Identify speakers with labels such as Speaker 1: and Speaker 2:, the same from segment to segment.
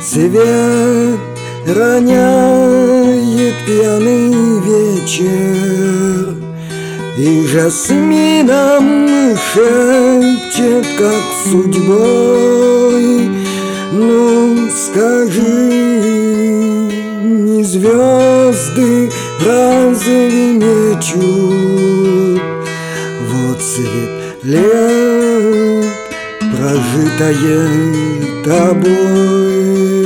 Speaker 1: Цвет роняет пьяный вечер, и жасмином шепчет, как судьбой. Ну скажи, не звезды разве мечут? Вот свет лет, прожитое тобой.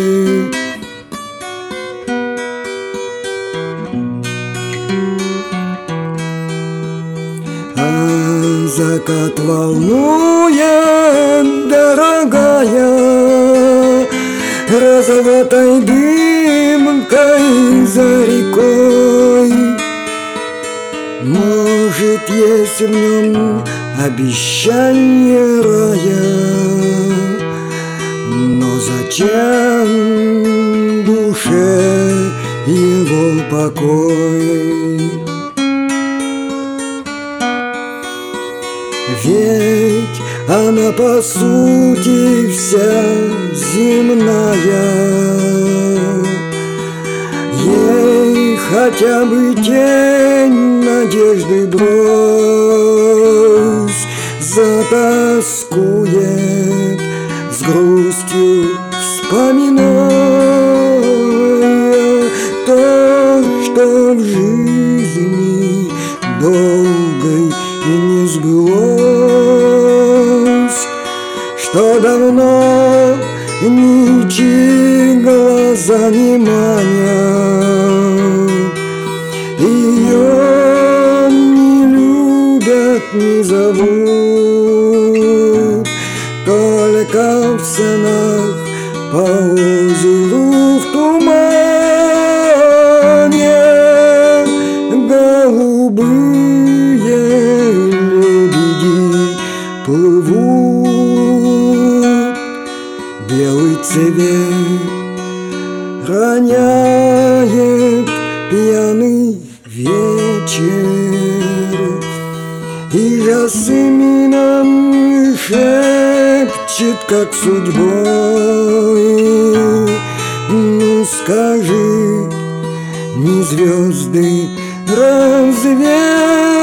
Speaker 1: А закат волнует, дорогая, розоватой дымкой за рекой. Может, есть в нем обещание рая, но зачем душе его покой? Ведь она по сути вся земная, ей хотя бы тень надежды брось, затоскует с грустью, вспоминая то, что в жизни долгой и не сбылось, что давно ничьи глаза не манят, ее не любят, не зовут, только в сенах по озеру в тумане голубые лебеди плывут. Белый цвет роняет пьяный вечер, и жасмином шепчет, как судьбой. Ну скажи, не звезды разве